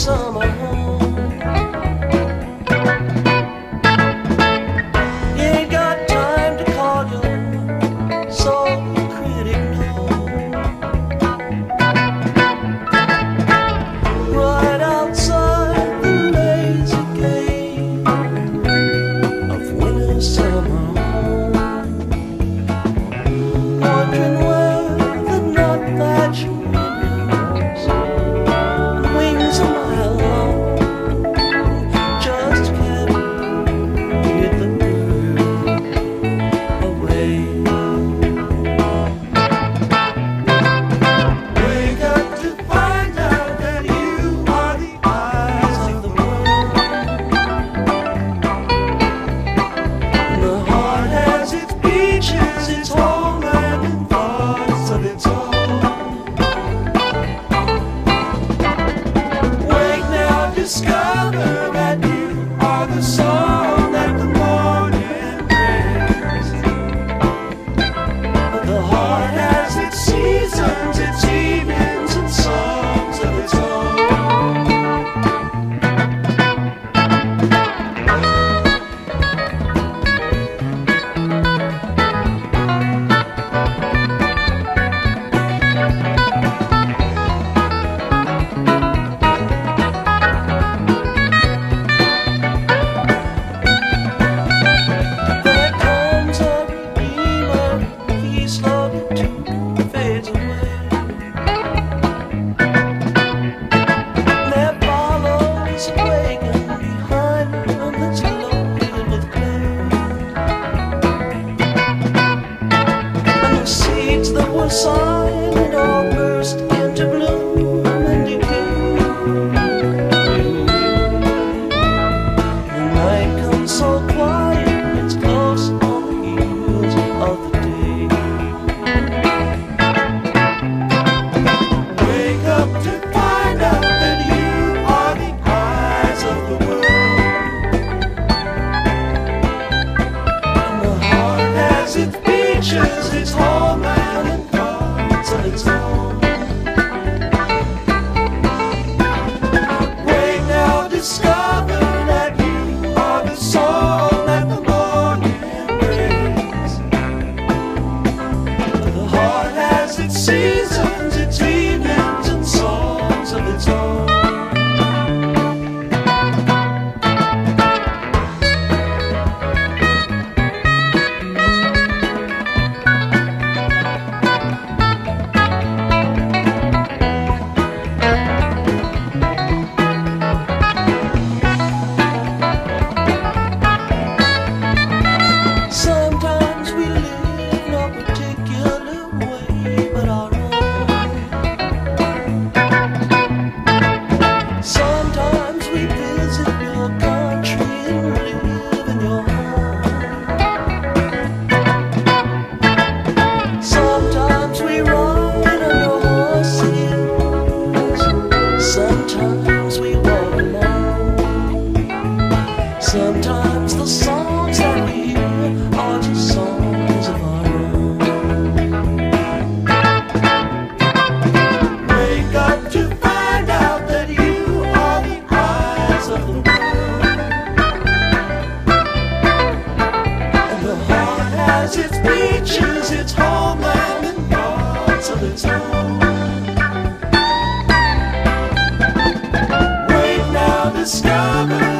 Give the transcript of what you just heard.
summer home. You ain't got time to call your soul critic, no. Right outside the lazy gate of winter's summer home, wondering where the nut thatch windows, wings a mile long, just can't get the bird away. Wake up to find out that you are the eyes of the world, and the heart has its beaches, its homeland, and thoughts of its own. Wake now, discover that you are the song that the morning brings. The heart has its seasons, its evenings, and songs of its own. There comes a redeemer, he slowly too fades away. There follows a wagon behind him that's loaded with clay, and the seeds that were sown and all burst into bloom and decay. The night comes so quiet, it's close on the heels of the day. Wake up to find out that you are the eyes of the world, and the heart has its beaches, its homeland, and thoughts of its own. Wake now, discover that you are the song that the morning brings. The heart has its seasons, its evenings, and songs of its own. Sometimes we live no particular way but our own. Sometimes we visit your country and live in your home. Sometimes we ride on your horses, sometimes we walk alone. Sometimes the songs that we hear are just songs of our own. Wake up to find out that you are the eyes of the world, and the heart has its beaches, its homeland, and thoughts of its own. Wake now, discover